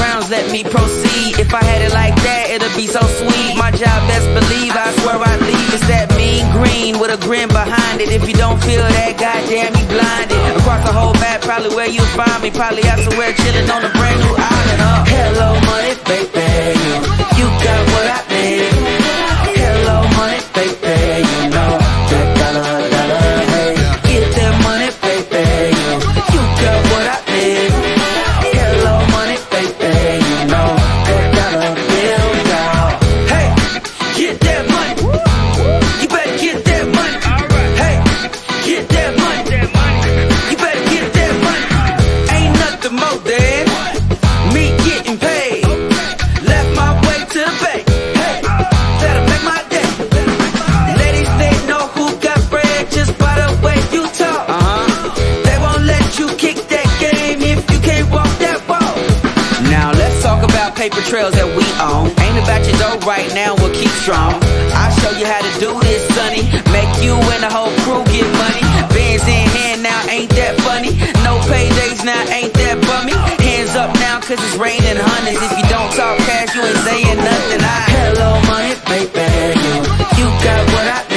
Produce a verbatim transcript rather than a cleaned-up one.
rounds, let me proceed. If I had it like that, it'd be so sweet. My job, best believe, I swear I'd leave. It's that mean green with a grin behind it. If you don't feel that, goddamn, you blinded. Across the whole map, probably where you find me. Probably out somewhere chilling on a brand new island. Uh. Hello, money, baby. You got what I need. Hello, money, baby. You know that dollar, dollar, hey. Get that money, baby. You got what I need. Hello, money, baby. You know that dollar bill, down. Hey, get that money. You better get that money. Hey, get that money. You better get that money. Ain't nothing more than me getting paid. Left my way to the bank. Hey, that'll make my day. Ladies, they know who got bread just by the way you talk. Uh-huh. They won't let you kick that game if you can't walk that walk. Now let's talk about paper trails that we own. Ain't about your dough right now, we'll keep strong. I'll show you how to do this, sonny. Make you and the whole crew get money. Bands in hand now, ain't that funny? No paydays now, ain't that bummy? Hands up now, cause it's raining hundreds. If you don't talk cash, you ain't saying nothing. I Hello, money, baby. You, you got what I